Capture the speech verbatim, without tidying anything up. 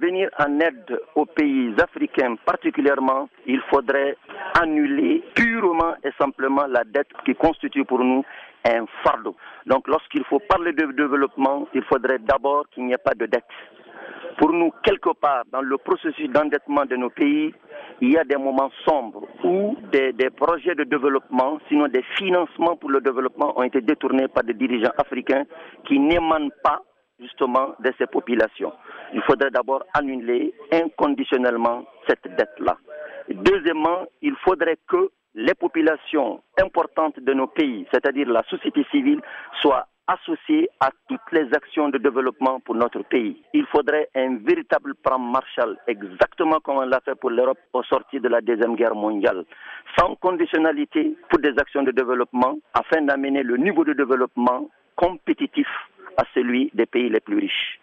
venir en aide aux pays africains particulièrement, il faudrait annuler purement et simplement la dette qui constitue pour nous un fardeau. Donc lorsqu'il faut parler de développement, il faudrait d'abord qu'il n'y ait pas de dette. Pour nous, quelque part, dans le processus d'endettement de nos pays, il y a des moments sombres où des, des projets de développement, sinon des financements pour le développement, ont été détournés par des dirigeants africains qui n'émanent pas justement de ces populations. Il faudrait d'abord annuler inconditionnellement cette dette-là. Deuxièmement, il faudrait que les populations importantes de nos pays, c'est-à-dire la société civile, soient associées à toutes les actions de développement pour notre pays. Il faudrait un véritable plan Marshall, exactement comme on l'a fait pour l'Europe au sortir de la Deuxième Guerre mondiale, sans conditionnalité pour des actions de développement, afin d'amener le niveau de développement compétitif à celui des pays les plus riches.